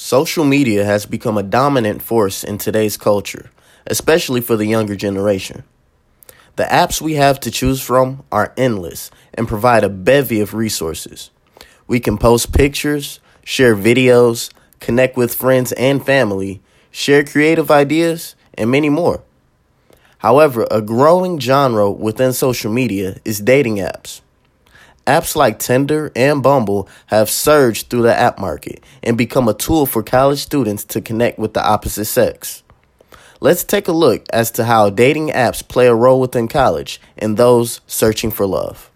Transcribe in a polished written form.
Social media has become a dominant force in today's culture, especially for the younger generation. The apps we have to choose from are endless and provide a bevy of resources. We can post pictures, share videos, connect with friends and family, share creative ideas, and many more. However, a growing genre within social media is dating apps. Apps like Tinder and Bumble have surged through the app market and become a tool for college students to connect with the opposite sex. Let's take a look as to how dating apps play a role within college and those searching for love.